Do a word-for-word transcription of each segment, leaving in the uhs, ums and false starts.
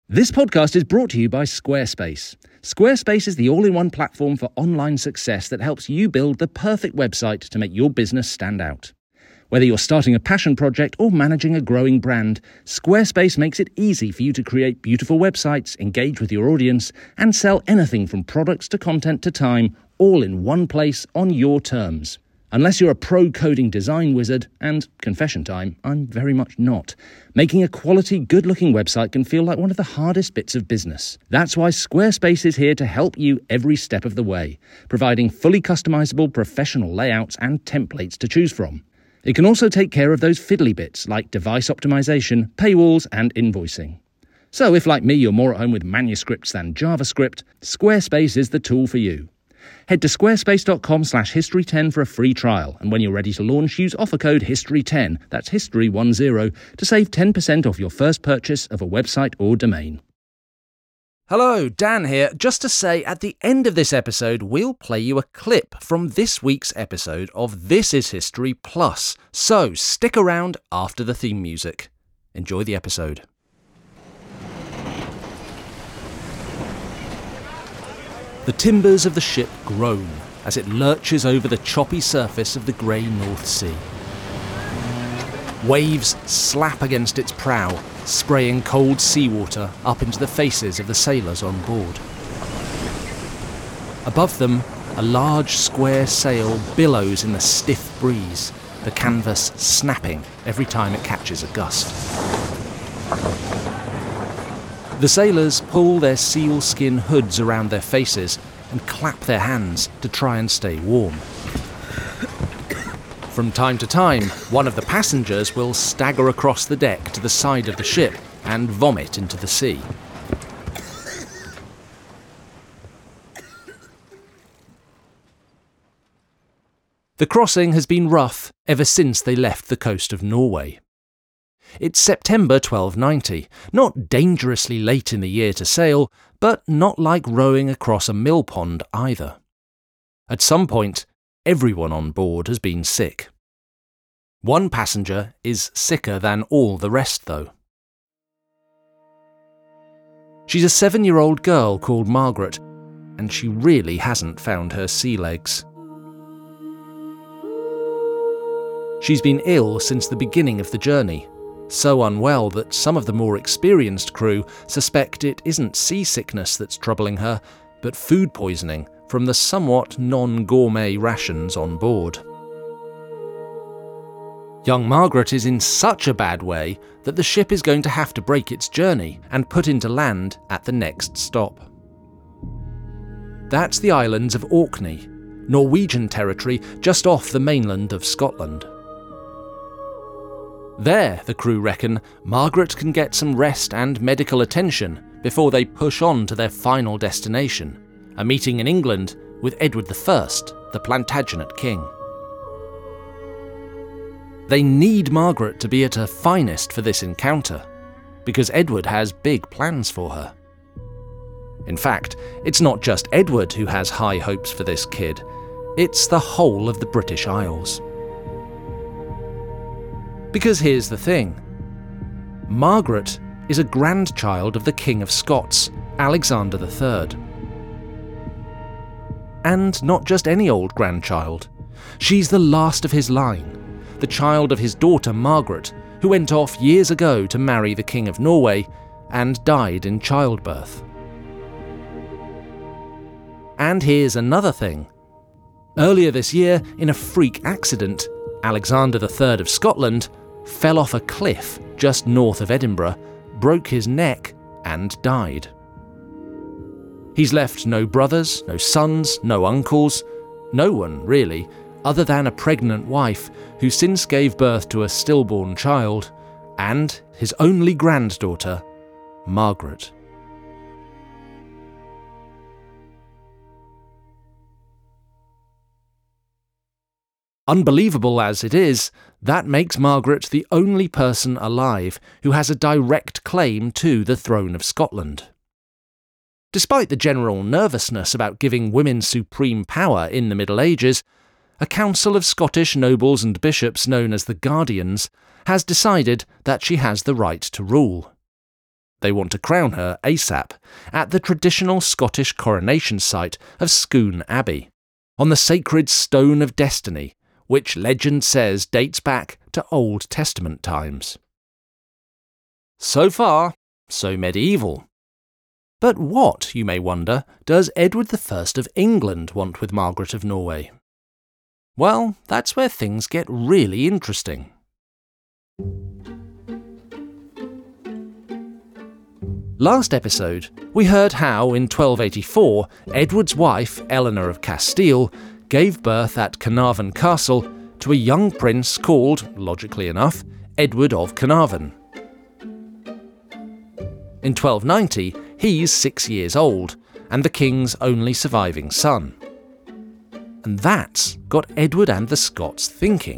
This podcast is brought to you by Squarespace. Squarespace is the all-in-one platform for online success that helps you build the perfect website to make your business stand out. Whether you're starting a passion project or managing a growing brand, Squarespace makes it easy for you to create beautiful websites, engage with your audience, and sell anything from products to content to time, all in one place on your terms. Unless you're a pro coding design wizard, and confession time, I'm very much not, making a quality, good-looking website can feel like one of the hardest bits of business. That's why Squarespace is here to help you every step of the way, providing fully customizable professional layouts and templates to choose from. It can also take care of those fiddly bits like device optimization, paywalls, and invoicing. So if, like me, you're more at home with manuscripts than JavaScript, Squarespace is the tool for you. Head to squarespace.com slash history 10 for a free trial, and when you're ready to launch, use offer code history ten, that's history ten, to save ten percent off your first purchase of a website or domain. Hello, Dan here. Just to say, at the end of this episode, we'll play you a clip from this week's episode of This Is History Plus. So stick around after the theme music. Enjoy the episode. The timbers of the ship groan as it lurches over the choppy surface of the grey North Sea. Waves slap against its prow, spraying cold seawater up into the faces of the sailors on board. Above them, a large square sail billows in the stiff breeze, the canvas snapping every time it catches a gust. The sailors pull their sealskin hoods around their faces and clap their hands to try and stay warm. From time to time, one of the passengers will stagger across the deck to the side of the ship and vomit into the sea. The crossing has been rough ever since they left the coast of Norway. It's September twelve ninety, not dangerously late in the year to sail, but not like rowing across a mill pond either. At some point, everyone on board has been sick. One passenger is sicker than all the rest, though. She's a seven-year-old girl called Margaret, and she really hasn't found her sea legs. She's been ill since the beginning of the journey, so unwell that some of the more experienced crew suspect it isn't seasickness that's troubling her, but food poisoning from the somewhat non-gourmet rations on board. Young Margaret is in such a bad way that the ship is going to have to break its journey and put into land at the next stop. That's the islands of Orkney, Norwegian territory just off the mainland of Scotland. There, the crew reckon, Margaret can get some rest and medical attention before they push on to their final destination, a meeting in England with Edward the First, the Plantagenet king. They need Margaret to be at her finest for this encounter, because Edward has big plans for her. In fact, it's not just Edward who has high hopes for this kid, it's the whole of the British Isles. Because here's the thing. Margaret is a grandchild of the King of Scots, Alexander the Third. And not just any old grandchild. She's the last of his line, the child of his daughter Margaret, who went off years ago to marry the King of Norway and died in childbirth. And here's another thing. Earlier this year, in a freak accident, Alexander the Third of Scotland fell off a cliff just north of Edinburgh, broke his neck, and died. He's left no brothers, no sons, no uncles, no one, really, other than a pregnant wife who since gave birth to a stillborn child, and his only granddaughter, Margaret. Unbelievable as it is, that makes Margaret the only person alive who has a direct claim to the throne of Scotland. Despite the general nervousness about giving women supreme power in the Middle Ages, a council of Scottish nobles and bishops known as the Guardians has decided that she has the right to rule. They want to crown her ASAP at the traditional Scottish coronation site of Scone Abbey, on the sacred Stone of Destiny, which legend says dates back to Old Testament times. So far, so medieval. But what, you may wonder, does Edward the First of England want with Margaret of Norway? Well, that's where things get really interesting. Last episode, we heard how, in twelve eighty-four, Edward's wife, Eleanor of Castile, gave birth at Carnarvon Castle to a young prince called, logically enough, Edward of Carnarvon. In twelve ninety, he's six years old, and the king's only surviving son. And that's got Edward and the Scots thinking.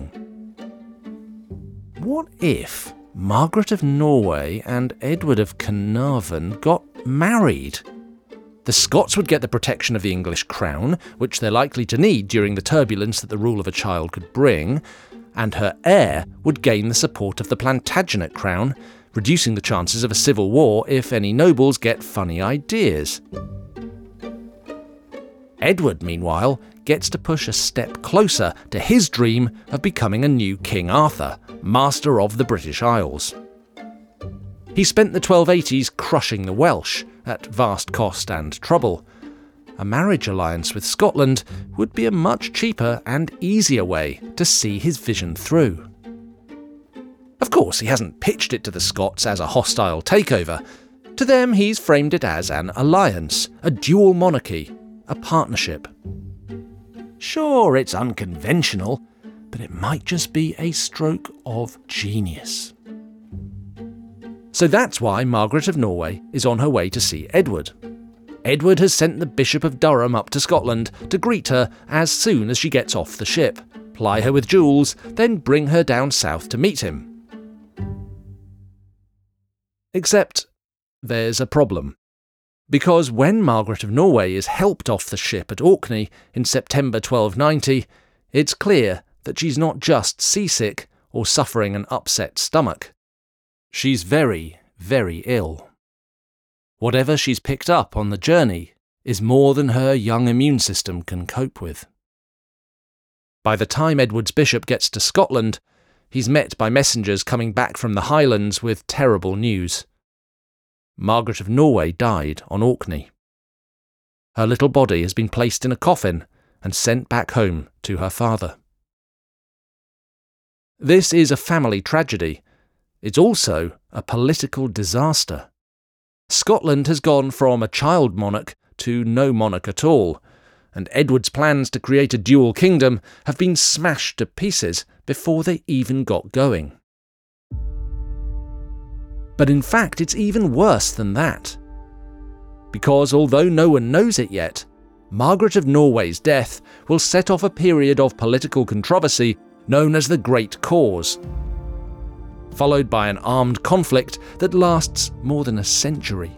What if Margaret of Norway and Edward of Carnarvon got married? The Scots would get the protection of the English crown, which they're likely to need during the turbulence that the rule of a child could bring, and her heir would gain the support of the Plantagenet crown, reducing the chances of a civil war if any nobles get funny ideas. Edward, meanwhile, gets to push a step closer to his dream of becoming a new King Arthur, master of the British Isles. He spent the twelve eighties crushing the Welsh, at vast cost and trouble. A marriage alliance with Scotland would be a much cheaper and easier way to see his vision through. Of course, he hasn't pitched it to the Scots as a hostile takeover. To them, he's framed it as an alliance, a dual monarchy, a partnership. Sure, it's unconventional, but it might just be a stroke of genius. So that's why Margaret of Norway is on her way to see Edward. Edward has sent the Bishop of Durham up to Scotland to greet her as soon as she gets off the ship, ply her with jewels, then bring her down south to meet him. Except there's a problem. Because when Margaret of Norway is helped off the ship at Orkney in September twelve ninety, it's clear that she's not just seasick or suffering an upset stomach. She's very, very ill. Whatever she's picked up on the journey is more than her young immune system can cope with. By the time Edward's bishop gets to Scotland, he's met by messengers coming back from the Highlands with terrible news. Margaret of Norway died on Orkney. Her little body has been placed in a coffin and sent back home to her father. This is a family tragedy. It's also a political disaster. Scotland has gone from a child monarch to no monarch at all, and Edward's plans to create a dual kingdom have been smashed to pieces before they even got going. But in fact, it's even worse than that. Because although no one knows it yet, Margaret of Norway's death will set off a period of political controversy known as the Great Cause, followed by an armed conflict that lasts more than a century.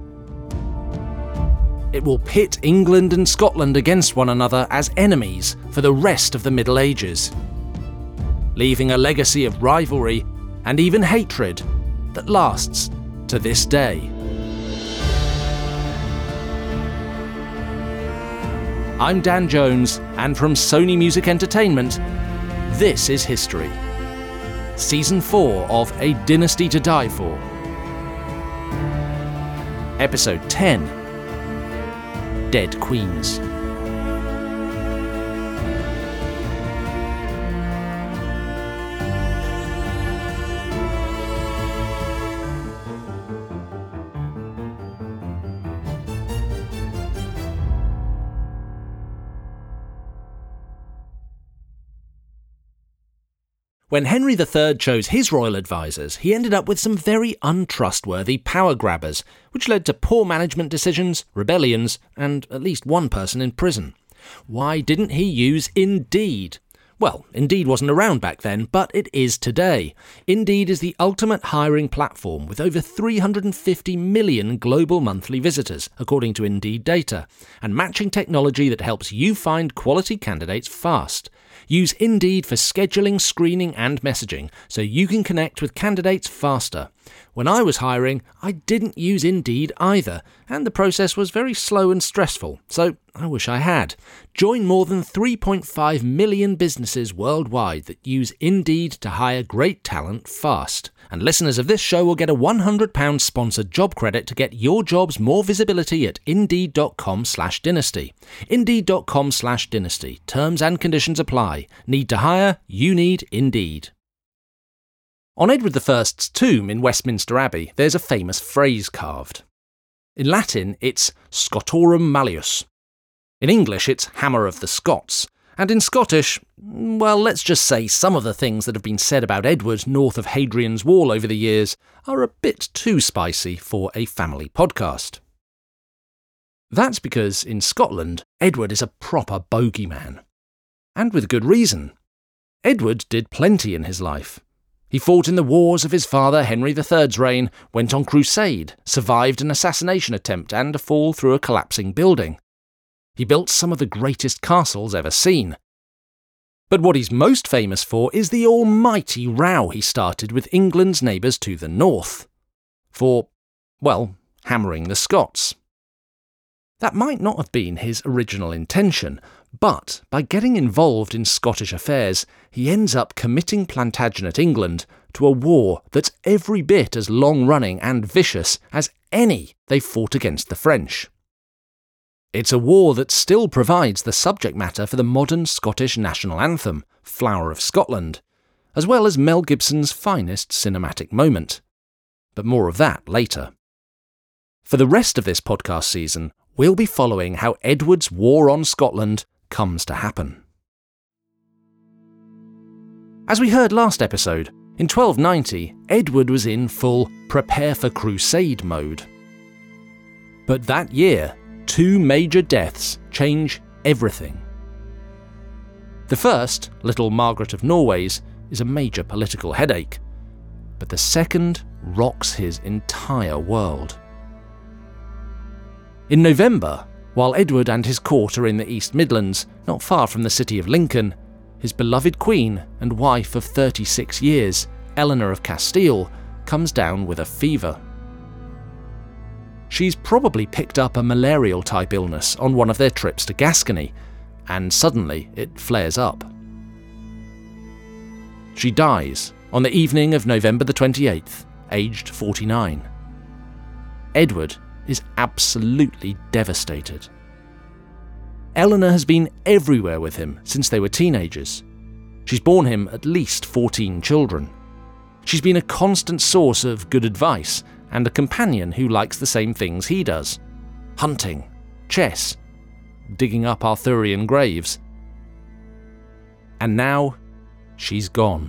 It will pit England and Scotland against one another as enemies for the rest of the Middle Ages, leaving a legacy of rivalry and even hatred that lasts to this day. I'm Dan Jones, and from Sony Music Entertainment, this is History. Season four of A Dynasty to Die For. Episode ten, Dead Queens. When Henry the Third chose his royal advisors, he ended up with some very untrustworthy power grabbers, which led to poor management decisions, rebellions, and at least one person in prison. Why didn't he use Indeed? Well, Indeed wasn't around back then, but it is today. Indeed is the ultimate hiring platform with over three hundred fifty million global monthly visitors, according to Indeed data, and matching technology that helps you find quality candidates fast. Use Indeed for scheduling, screening and messaging so you can connect with candidates faster. When I was hiring, I didn't use Indeed either, and the process was very slow and stressful, so I wish I had. Join more than three point five million businesses worldwide that use Indeed to hire great talent fast. And listeners of this show will get a one hundred pounds sponsored job credit to get your jobs more visibility at indeed.com slash dynasty. Indeed.com slash dynasty. Terms and conditions apply. Need to hire? You need Indeed. On Edward the First's tomb in Westminster Abbey, there's a famous phrase carved. In Latin, it's Scotorum Malleus. In English, it's Hammer of the Scots. And in Scottish, well, let's just say some of the things that have been said about Edward north of Hadrian's Wall over the years are a bit too spicy for a family podcast. That's because in Scotland, Edward is a proper bogeyman. And with good reason. Edward did plenty in his life. He fought in the wars of his father Henry the Third's reign, went on crusade, survived an assassination attempt and a fall through a collapsing building. He built some of the greatest castles ever seen. But what he's most famous for is the almighty row he started with England's neighbours to the north. For, well, hammering the Scots. That might not have been his original intention, but by getting involved in Scottish affairs, he ends up committing Plantagenet England to a war that's every bit as long-running and vicious as any they fought against the French. It's a war that still provides the subject matter for the modern Scottish national anthem, Flower of Scotland, as well as Mel Gibson's finest cinematic moment. But more of that later. For the rest of this podcast season, we'll be following how Edward's war on Scotland comes to happen. As we heard last episode, in twelve ninety, Edward was in full prepare for crusade mode. But that year, two major deaths change everything. The first, little Margaret of Norway's, is a major political headache, but the second rocks his entire world. In November, while Edward and his court are in the East Midlands, not far from the city of Lincoln, his beloved queen and wife of thirty-six years, Eleanor of Castile, comes down with a fever. She's probably picked up a malarial-type illness on one of their trips to Gascony, and suddenly it flares up. She dies on the evening of November the twenty-eighth, aged forty-nine. Edward is absolutely devastated. Eleanor has been everywhere with him since they were teenagers. She's borne him at least fourteen children. She's been a constant source of good advice and a companion who likes the same things he does. Hunting, chess, digging up Arthurian graves. And now, she's gone.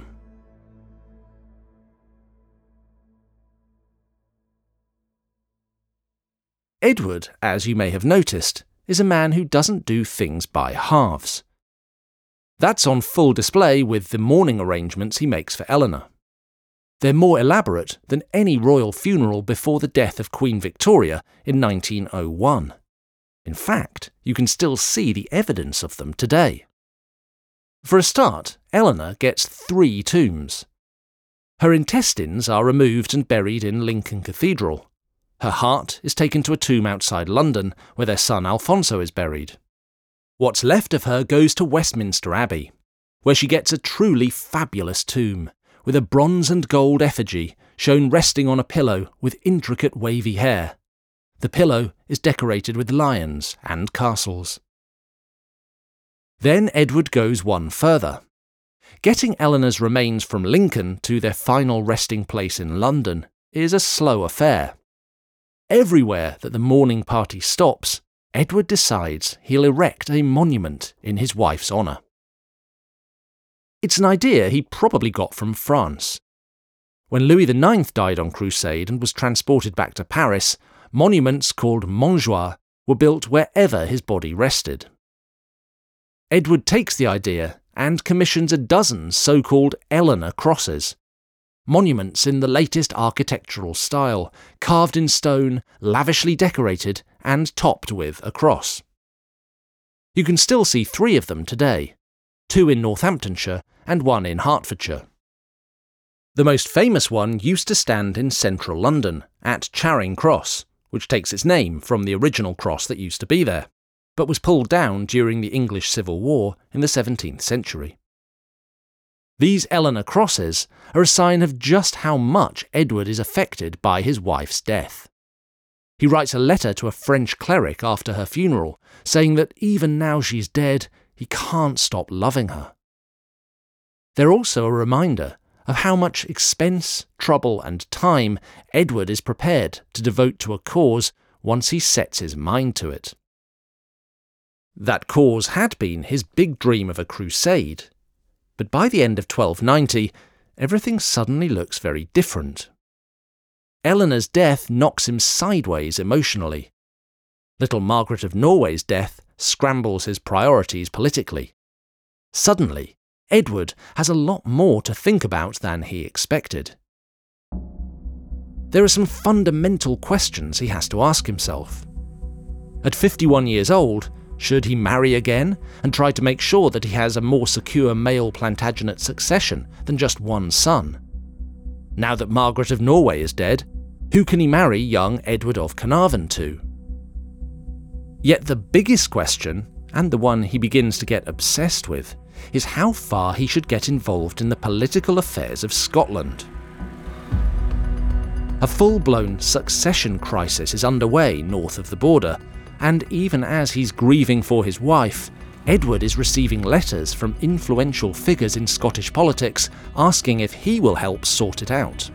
Edward, as you may have noticed, is a man who doesn't do things by halves. That's on full display with the mourning arrangements he makes for Eleanor. They're more elaborate than any royal funeral before the death of Queen Victoria in nineteen oh one. In fact, you can still see the evidence of them today. For a start, Eleanor gets three tombs. Her intestines are removed and buried in Lincoln Cathedral. Her heart is taken to a tomb outside London, where their son Alfonso is buried. What's left of her goes to Westminster Abbey, where she gets a truly fabulous tomb, with a bronze and gold effigy shown resting on a pillow with intricate wavy hair. The pillow is decorated with lions and castles. Then Edward goes one further. Getting Eleanor's remains from Lincoln to their final resting place in London is a slow affair. Everywhere that the mourning party stops, Edward decides he'll erect a monument in his wife's honour. It's an idea he probably got from France. When Louis the Ninth died on crusade and was transported back to Paris, monuments called Montjoie were built wherever his body rested. Edward takes the idea and commissions a dozen so-called Eleanor crosses. Monuments in the latest architectural style, carved in stone, lavishly decorated, and topped with a cross. You can still see three of them today. two in Northamptonshire and one in Hertfordshire. The most famous one used to stand in central London, at Charing Cross, which takes its name from the original cross that used to be there, but was pulled down during the English Civil War in the seventeenth century. These Eleanor crosses are a sign of just how much Edward is affected by his wife's death. He writes a letter to a French cleric after her funeral, saying that even now she's dead, he can't stop loving her. They're also a reminder of how much expense, trouble and time Edward is prepared to devote to a cause once he sets his mind to it. That cause had been his big dream of a crusade, but by the end of twelve ninety, everything suddenly looks very different. Eleanor's death knocks him sideways emotionally. Little Margaret of Norway's death scrambles his priorities politically. Suddenly, Edward has a lot more to think about than he expected. There are some fundamental questions he has to ask himself. At fifty-one years old, should he marry again and try to make sure that he has a more secure male Plantagenet succession than just one son? Now that Margaret of Norway is dead, who can he marry young Edward of Carnarvon to? Yet the biggest question, and the one he begins to get obsessed with, is how far he should get involved in the political affairs of Scotland. A full-blown succession crisis is underway north of the border, and even as he's grieving for his wife, Edward is receiving letters from influential figures in Scottish politics asking if he will help sort it out.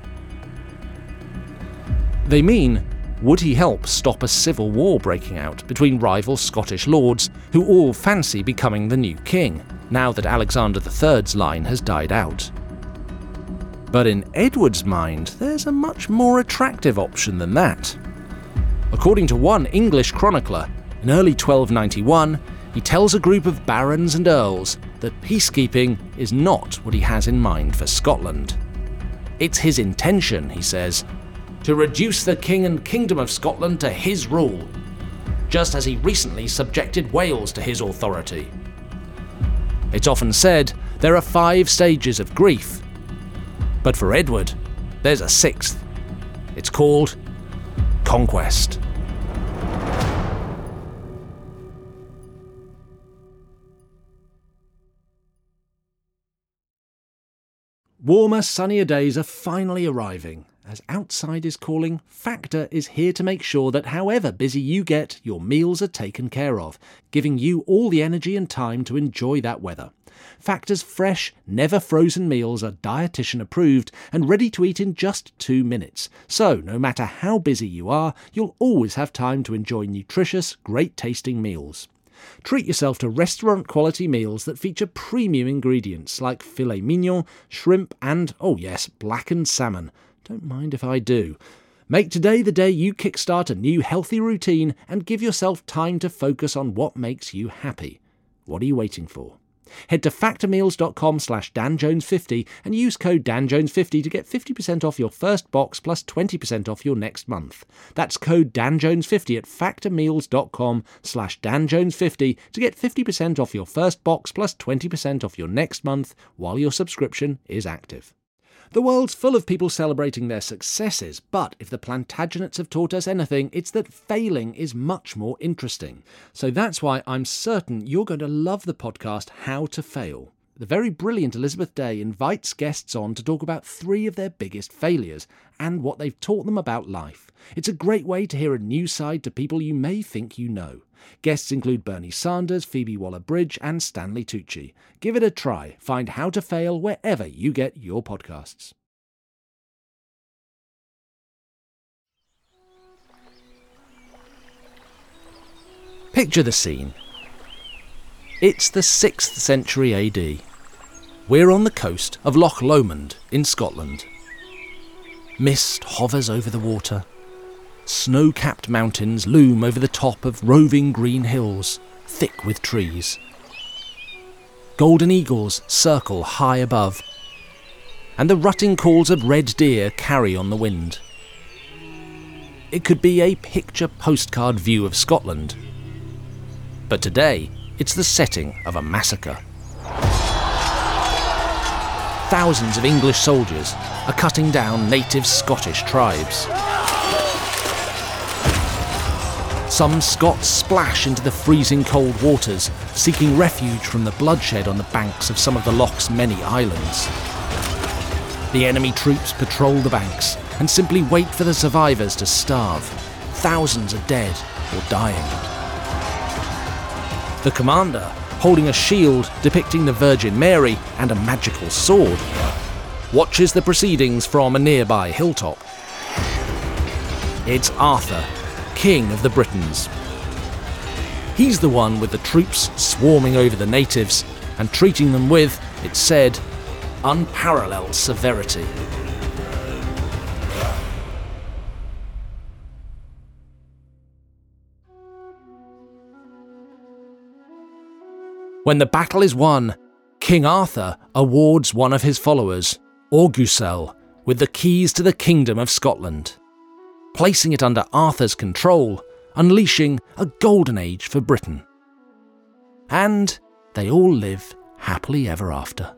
They mean, would he help stop a civil war breaking out between rival Scottish lords who all fancy becoming the new king, now that Alexander the Third's line has died out? But in Edward's mind, there's a much more attractive option than that. According to one English chronicler, in early twelve ninety-one, he tells a group of barons and earls that peacekeeping is not what he has in mind for Scotland. It's his intention, he says, to reduce the king and kingdom of Scotland to his rule, just as he recently subjected Wales to his authority. It's often said there are five stages of grief, but for Edward, there's a sixth. It's called conquest. Warmer, sunnier days are finally arriving. As outside is calling, Factor is here to make sure that however busy you get, your meals are taken care of, giving you all the energy and time to enjoy that weather. Factor's fresh, never frozen meals are dietitian approved and ready to eat in just two minutes. So, no matter how busy you are, you'll always have time to enjoy nutritious, great tasting meals. Treat yourself to restaurant-quality meals that feature premium ingredients like filet mignon, shrimp and, oh yes, blackened salmon. Don't mind if I do. Make today the day you kickstart a new healthy routine and give yourself time to focus on what makes you happy. What are you waiting for? Head to factormeals.com slash danjones50 and use code dan jones fifty to get fifty percent off your first box plus twenty percent off your next month. That's code dan jones fifty at factormeals.com slash danjones50 to get fifty percent off your first box plus twenty percent off your next month while your subscription is active. The world's full of people celebrating their successes, but if the Plantagenets have taught us anything, it's that failing is much more interesting. So that's why I'm certain you're going to love the podcast How to Fail. The very brilliant Elizabeth Day invites guests on to talk about three of their biggest failures and what they've taught them about life. It's a great way to hear a new side to people you may think you know. Guests include Bernie Sanders, Phoebe Waller-Bridge and Stanley Tucci. Give it a try. Find How to Fail wherever you get your podcasts. Picture the scene. It's the sixth century A D. We're on the coast of Loch Lomond in Scotland. Mist hovers over the water. Snow-capped mountains loom over the top of roving green hills, thick with trees. Golden eagles circle high above, and the rutting calls of red deer carry on the wind. It could be a picture postcard view of Scotland, but today it's the setting of a massacre. thousands of English soldiers are cutting down native Scottish tribes. Some Scots splash into the freezing cold waters, seeking refuge from the bloodshed on the banks of some of the loch's many islands. The enemy troops patrol the banks and simply wait for the survivors to starve. Thousands are dead or dying. The commander, holding a shield depicting the Virgin Mary and a magical sword, watches the proceedings from a nearby hilltop. It's Arthur, King of the Britons. He's the one with the troops swarming over the natives and treating them with, it's said, unparalleled severity. When the battle is won, King Arthur awards one of his followers, Orgusel, with the keys to the Kingdom of Scotland, placing it under Arthur's control, unleashing a golden age for Britain. And they all live happily ever after.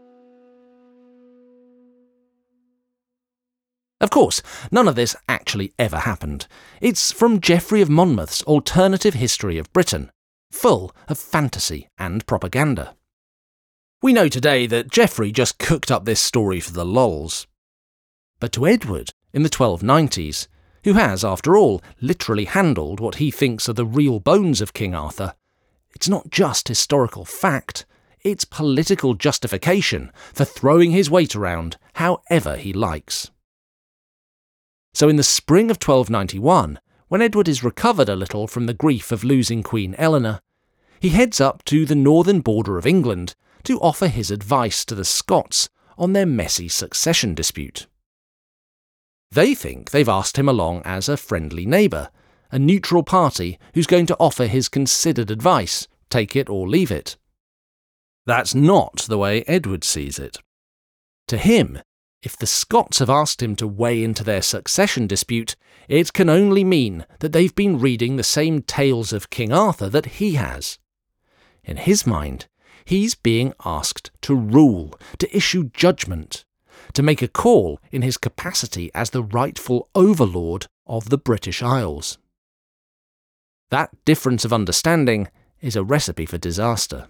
Of course, none of this actually ever happened. It's from Geoffrey of Monmouth's Alternative History of Britain, full of fantasy and propaganda. We know today that Geoffrey just cooked up this story for the lols. But to Edward, in the twelve nineties, who has, after all, literally handled what he thinks are the real bones of King Arthur, it's not just historical fact, it's political justification for throwing his weight around however he likes. So in the spring of twelve ninety-one, when Edward is recovered a little from the grief of losing Queen Eleanor, he heads up to the northern border of England to offer his advice to the Scots on their messy succession dispute. They think they've asked him along as a friendly neighbour, a neutral party who's going to offer his considered advice, take it or leave it. That's not the way Edward sees it. To him, if the Scots have asked him to weigh into their succession dispute, it can only mean that they've been reading the same tales of King Arthur that he has. In his mind, he's being asked to rule, to issue judgment, to make a call in his capacity as the rightful overlord of the British Isles. That difference of understanding is a recipe for disaster.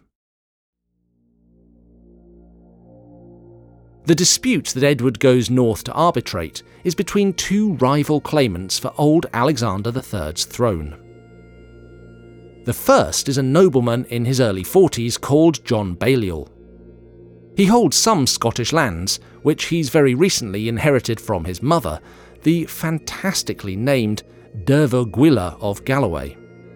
The dispute that Edward goes north to arbitrate is between two rival claimants for old Alexander the third's throne. The first is a nobleman in his early forties called John Balliol. He holds some Scottish lands, which he's very recently inherited from his mother, the fantastically named Dervorguilla of Galloway.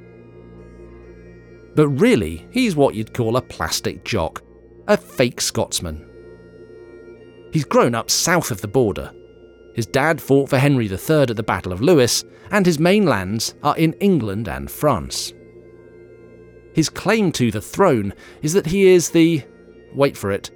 But really, he's what you'd call a plastic jock, a fake Scotsman. He's grown up south of the border. His dad fought for Henry the third at the Battle of Lewes, and his main lands are in England and France. His claim to the throne is that he is the, wait for it,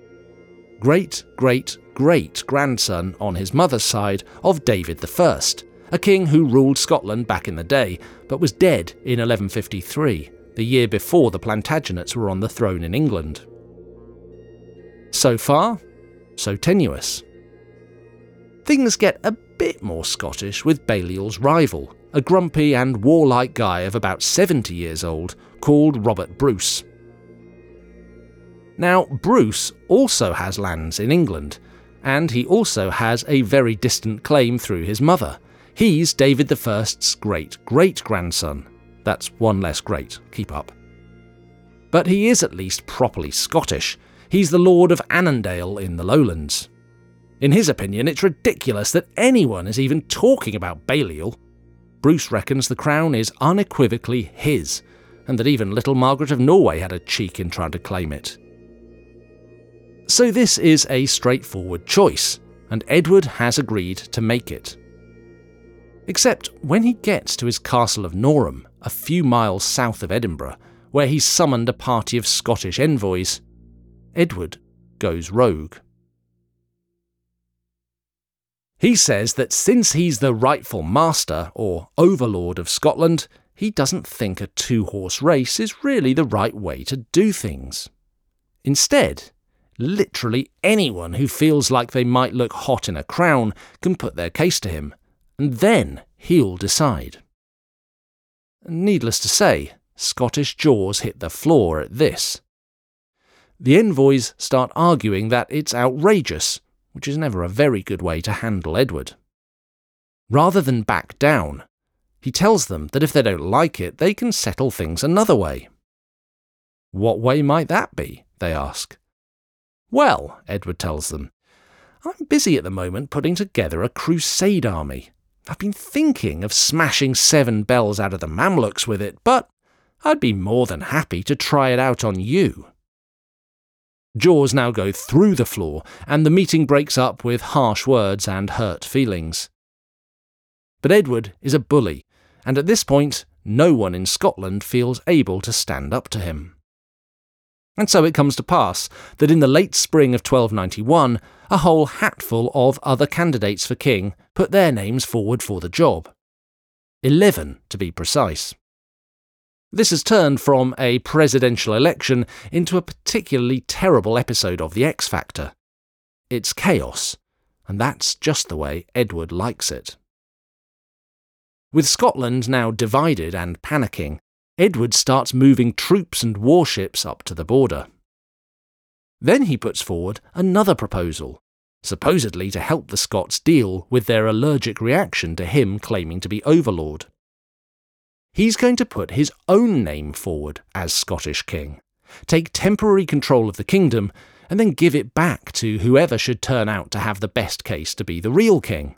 great-great-great-grandson on his mother's side of David the First, a king who ruled Scotland back in the day, but was dead in eleven fifty-three, the year before the Plantagenets were on the throne in England. So far, so tenuous. Things get a bit more Scottish with Balliol's rival, a grumpy and warlike guy of about seventy years old called Robert Bruce. Now, Bruce also has lands in England, and he also has a very distant claim through his mother. He's David the First's great-great-grandson. That's one less great, keep up. But he is at least properly Scottish. He's the Lord of Annandale in the Lowlands. In his opinion, it's ridiculous that anyone is even talking about Balliol. Bruce reckons the crown is unequivocally his, and that even little Margaret of Norway had a cheek in trying to claim it. So this is a straightforward choice, and Edward has agreed to make it. Except when he gets to his castle of Norham, a few miles south of Edinburgh, where he's summoned a party of Scottish envoys, Edward goes rogue. He says that since he's the rightful master, or overlord of Scotland, he doesn't think a two-horse race is really the right way to do things. Instead, Literally anyone who feels like they might look hot in a crown can put their case to him, and then he'll decide. Needless to say, Scottish jaws hit the floor at this. The envoys start arguing that it's outrageous, which is never a very good way to handle Edward. Rather than back down, he tells them that if they don't like it, they can settle things another way. What way might that be? They ask. Well, Edward tells them, I'm busy at the moment putting together a crusade army. I've been thinking of smashing seven bells out of the Mamluks with it, but I'd be more than happy to try it out on you. Jaws now go through the floor, and the meeting breaks up with harsh words and hurt feelings. But Edward is a bully, and at this point, no one in Scotland feels able to stand up to him. And so it comes to pass that in the late spring of twelve ninety-one, a whole hatful of other candidates for king put their names forward for the job. Eleven, to be precise. This has turned from a presidential election into a particularly terrible episode of The X Factor. It's chaos, and that's just the way Edward likes it. With Scotland now divided and panicking, Edward starts moving troops and warships up to the border. Then he puts forward another proposal, supposedly to help the Scots deal with their allergic reaction to him claiming to be overlord. He's going to put his own name forward as Scottish king, take temporary control of the kingdom, and then give it back to whoever should turn out to have the best case to be the real king.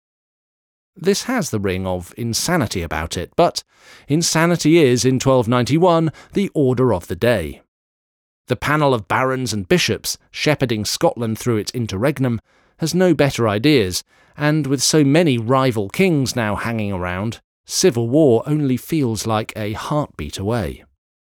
This has the ring of insanity about it, but insanity is, in twelve ninety-one, the order of the day. The panel of barons and bishops shepherding Scotland through its interregnum has no better ideas, and with so many rival kings now hanging around, civil war only feels like a heartbeat away.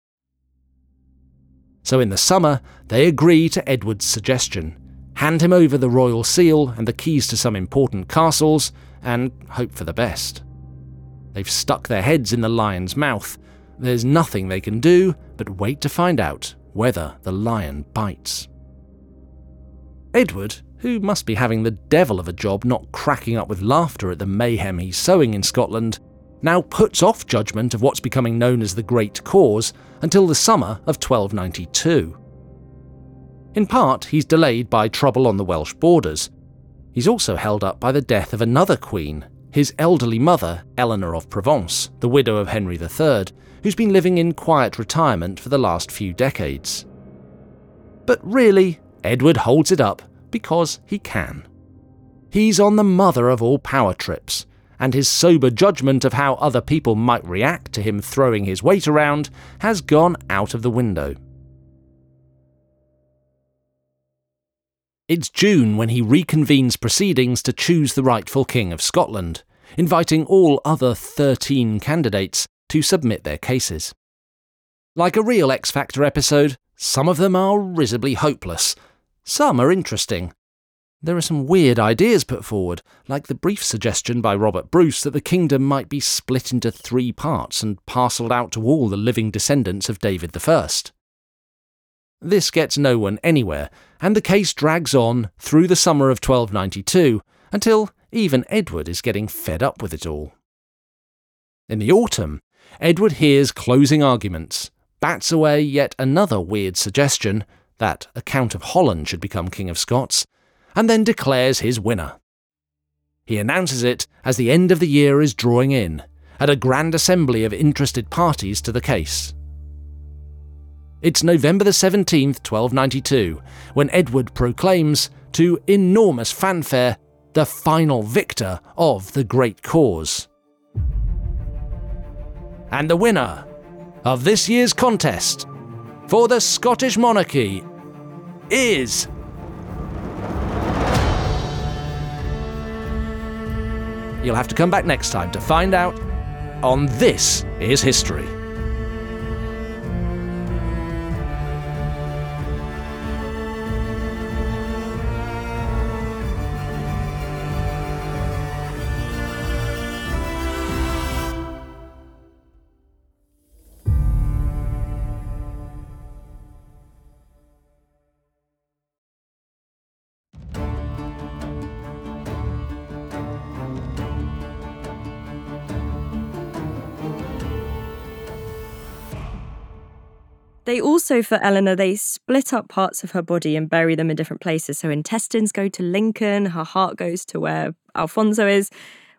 So in the summer, they agree to Edward's suggestion, hand him over the royal seal and the keys to some important castles, and hope for the best. They've stuck their heads in the lion's mouth. There's nothing they can do but wait to find out whether the lion bites. Edward, who must be having the devil of a job not cracking up with laughter at the mayhem he's sowing in Scotland, now puts off judgment of what's becoming known as the Great Cause until the summer of twelve ninety-two. In part, he's delayed by trouble on the Welsh borders. He's also held up by the death of another queen, his elderly mother, Eleanor of Provence, the widow of Henry the Third, who's been living in quiet retirement for the last few decades. But really, Edward holds it up because he can. He's on the mother of all power trips, and his sober judgment of how other people might react to him throwing his weight around has gone out of the window. It's June when he reconvenes proceedings to choose the rightful King of Scotland, inviting all other thirteen candidates to submit their cases. Like a real X Factor episode, some of them are risibly hopeless, some are interesting. There are some weird ideas put forward, like the brief suggestion by Robert Bruce that the kingdom might be split into three parts and parcelled out to all the living descendants of David the First. This gets no one anywhere, and the case drags on through the summer of twelve ninety-two, until even Edward is getting fed up with it all. In the autumn, Edward hears closing arguments, bats away yet another weird suggestion, that a Count of Holland should become King of Scots, and then declares his winner. He announces it as the end of the year is drawing in, at a grand assembly of interested parties to the case. It's November the seventeenth, twelve ninety-two, when Edward proclaims, to enormous fanfare, the final victor of the Great Cause. And the winner of this year's contest for the Scottish monarchy is... You'll have to come back next time to find out on This Is History. They also, for Eleanor, they split up parts of her body and bury them in different places. So intestines go to Lincoln, her heart goes to where Alfonso is.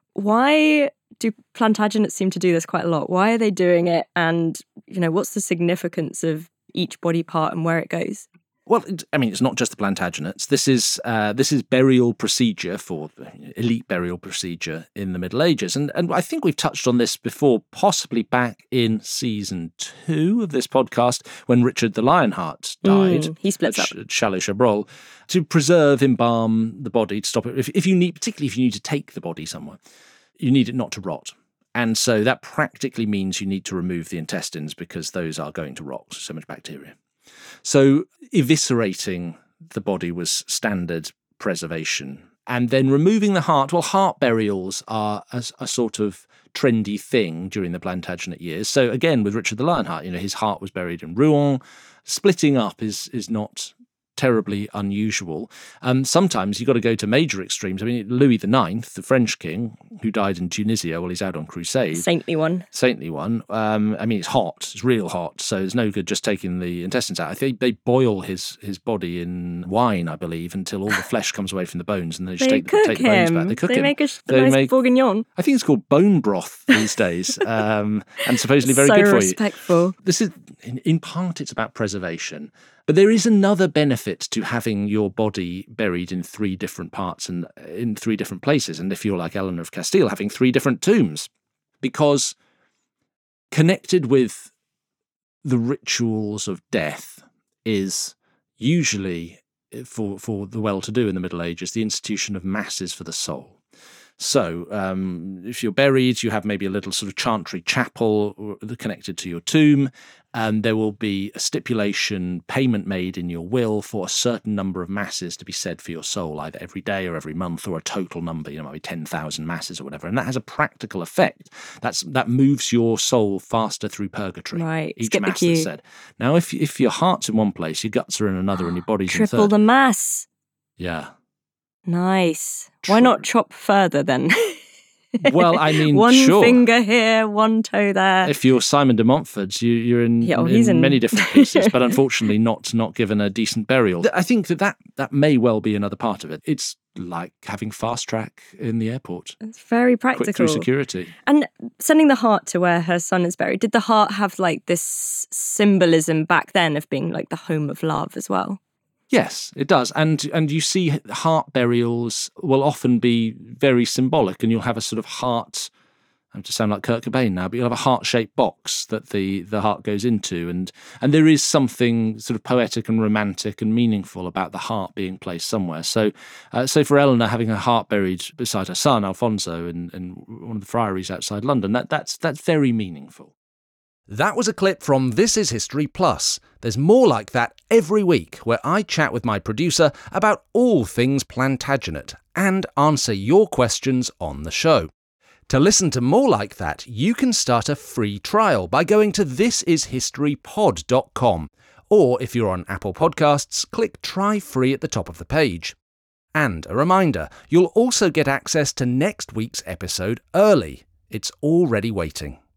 Why do Plantagenets seem to do this quite a lot? Why are they doing it? And, you know, what's the significance of each body part and where it goes? Well, I mean, it's not just the Plantagenets. This is uh, this is burial procedure for elite burial procedure in the Middle Ages, and and I think we've touched on this before, possibly back in season two of this podcast when Richard the Lionheart died. Mm, he splits at, up at Chalais-Chabrol to preserve, embalm the body to stop it. If, if you need, particularly if you need to take the body somewhere, you need it not to rot. And so that practically means you need to remove the intestines because those are going to rot. So much bacteria. So eviscerating the body was standard preservation. And then removing the heart, well, heart burials are a, a sort of trendy thing during the Plantagenet years. So again, with Richard the Lionheart, you know, his heart was buried in Rouen. Splitting up is is not terribly unusual. Um, sometimes you've got to go to major extremes. I mean, Louis the Ninth, the French king, who died in Tunisia while he's out on crusade. Saintly one. Saintly one. Um, I mean, it's hot. It's real hot. So it's no good just taking the intestines out. I think they boil his his body in wine, I believe, until all the flesh comes away from the bones, and they just They take, cook the, take the bones him. back. They cook they him. make a, a They nice make- bourguignon. I think it's called bone broth these days, um, and supposedly very so good for you. respectful. This is, in, in part, it's about preservation. But there is another benefit to having your body buried in three different parts and in three different places. And if you're like Eleanor of Castile, having three different tombs, because connected with the rituals of death is usually, for, for the well-to-do in the Middle Ages, the institution of masses for the soul. So um, if you're buried, you have maybe a little sort of chantry chapel connected to your tomb, and there will be a stipulation payment made in your will for a certain number of masses to be said for your soul, either every day or every month, or a total number, you know, maybe ten thousand masses or whatever. And that has a practical effect. That's That moves your soul faster through purgatory. Right. Each Skip the mass queue. that's said. Now, if, if your heart's in one place, your guts are in another, and your body's in a Triple third. the mass. Yeah. Nice. Why not chop further then? Well, I mean, one sure. finger here, one toe there. If you're Simon de Montfort, you, you're in, Yeah, well, in, he's in- many different pieces, but unfortunately not not given a decent burial. I think that, that that may well be another part of it. It's like having fast track in the airport, It's very quick through practical. security. And sending the heart to where her son is buried, did the heart have like this symbolism back then of being like the home of love as well? Yes, it does. And and you see heart burials will often be very symbolic, and you'll have a sort of heart, I have to sound like Kurt Cobain now, but you'll have a heart-shaped box that the, the heart goes into. And, and there is something sort of poetic and romantic and meaningful about the heart being placed somewhere. So uh, so for Eleanor, having her heart buried beside her son, Alfonso, in, in one of the friaries outside London, that that's that's very meaningful. That was a clip from This Is History Plus. There's more like that every week, where I chat with my producer about all things Plantagenet and answer your questions on the show. To listen to more like that, you can start a free trial by going to this is history pod dot com. Or if you're on Apple Podcasts, click Try Free at the top of the page. And a reminder, you'll also get access to next week's episode early. It's already waiting.